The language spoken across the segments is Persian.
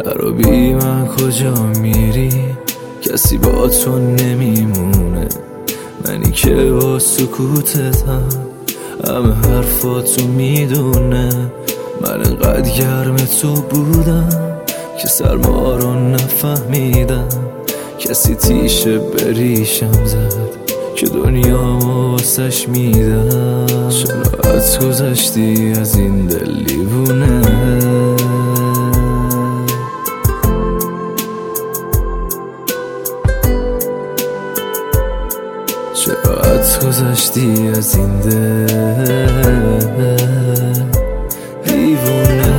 برا بی من کجا میری؟ کسی با تو نمیمونه، منی که با سکوتتم همه حرفاتو میدونه. من انقدر گرم تو بودم که سرما رو نفهمیدم. کسی تیشه بریشم زد که دنیا واسش میدم. چرا از گذشتی از این دل دیوونه؟ چرا از گذشتی از این دل دیوونه؟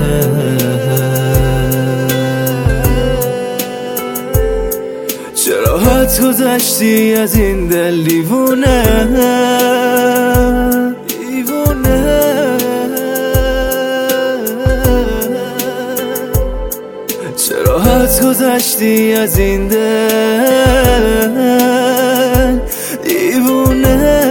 چرا حد گذشتی از این دل دیوونه؟ دیوونه. چرا حد گذشتی از این دل دیوونه؟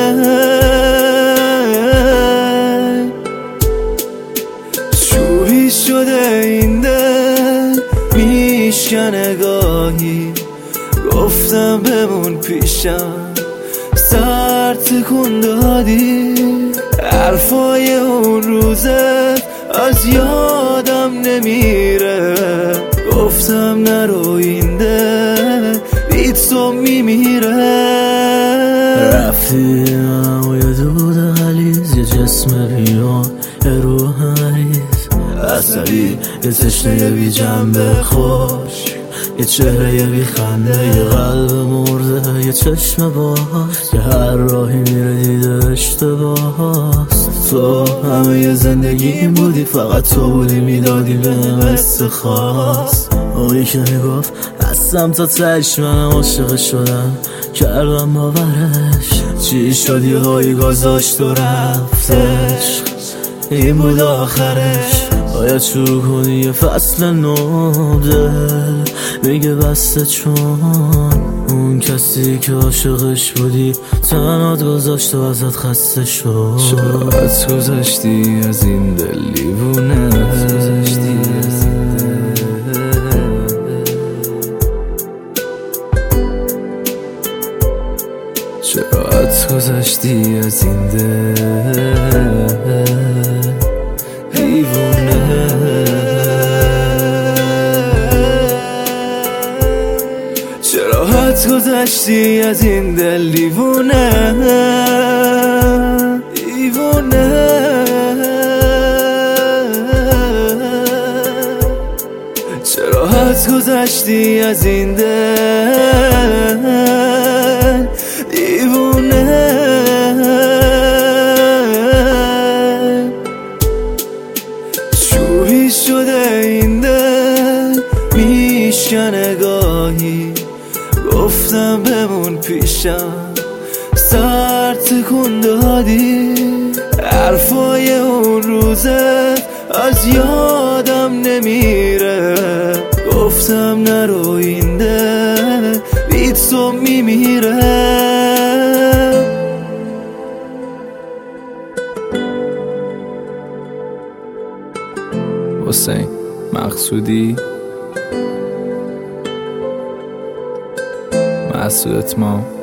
شوری شده این دل میشکنه گاهی. گفتم بمون پیشم سر تکون دادی. حرفای اون روزت از یادم نمیره. گفتم نرو این دل بی تو میمیره. رفتی و یه دود غلیظ، یه جسم بیان، یه روح مریض عصبی، یه تشنه بی جنبه خوش، یه چهره بی خنده، یه قلب مرده، یه چشم باز که هر راهی میره دیده اشتباهست. تو همه یه زندگیم بودی، فقط تو بودی میدادی بهم استخواست. اونی که میگفت هستم تا تهش، منم عاشق شدم کردم باورش. چی شد یه هایی گذاشت و رفتش، این بود آخرش. باید شروع کنی یه فصل نو، دل میگه بسته چون اون کسی که عاشقش بودی تنهات گذاشت و ازت خسته شد. چرا از گذشتی از این دل دیوونه؟ چرا از گذشتی از این دل دیوونه؟ چرا حد گذشتی از این دل دیوونه؟ دیوونه. چرا حد گذشتی از این دل دیوونه؟ شوری شده این دل میشکنه گاهی. گفتم بمون پیشم سر تکون دادی. حرفای اون روزت از یادم نمیره. گفتم نرو این دل بی تو میمیره. حسین مقصودی، مسعود اتمام.